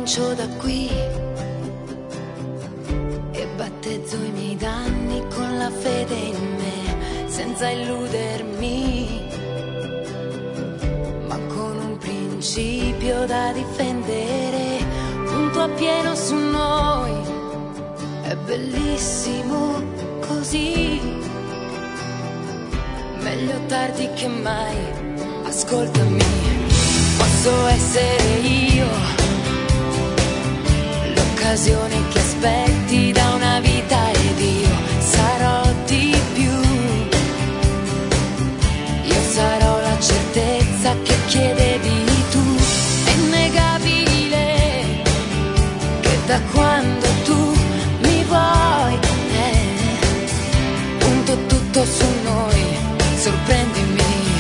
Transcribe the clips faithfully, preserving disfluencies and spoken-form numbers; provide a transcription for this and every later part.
comincio da qui e battezzo i miei danni con la fede in me, senza illudermi, ma con un principio da difendere, punto a pieno su noi. È bellissimo così, meglio tardi che mai. Ascoltami, posso essere io l'occasione che aspetti da una vita, ed io sarò di più. Io sarò la certezza che chiedevi tu. È innegabile che da quando tu mi vuoi eh, punto tutto su noi. Sorprendimi.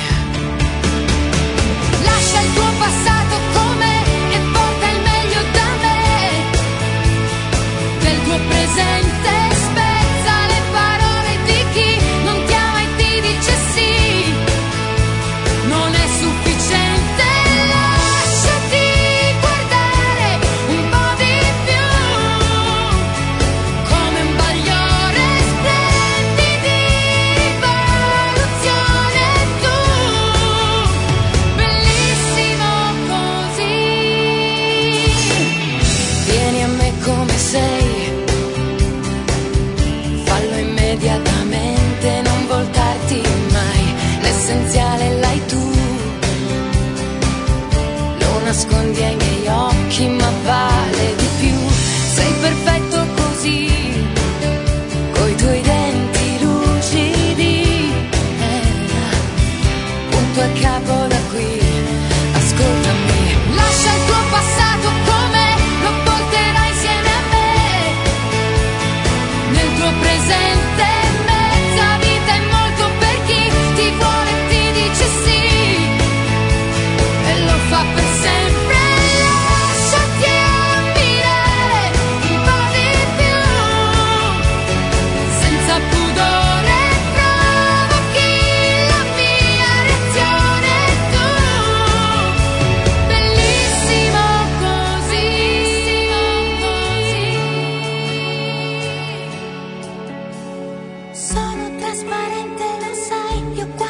Lascia il tuo passato com'è e porta il meglio da me. Del tuo presente spezza le parole di chi non ti ama e ti dice sì. Non è sufficiente, lasciati guardare un po' di più. Come un bagliore splendi di rivoluzione tu. Bellissimo così. Vieni a me come sei, fallo immediatamente, non voltarti mai. L'essenziale l'hai tu, lo nascondi ai miei occhi, ma vale di più. Sei perfetto così, coi tuoi denti lucidi, eh, punto a capo da qui. Ascoltami, lascia il tuo passato com'è, lo porterai insieme a me. Nel tuo presente mezza vita è molto per chi ti vuole e ti dice sì, e lo fa per sempre. Lasciati ammirare un po' di più, senza pudore provochi la mia reazione tu. Bellissimo così. Sono trasparente, lo sai, io qua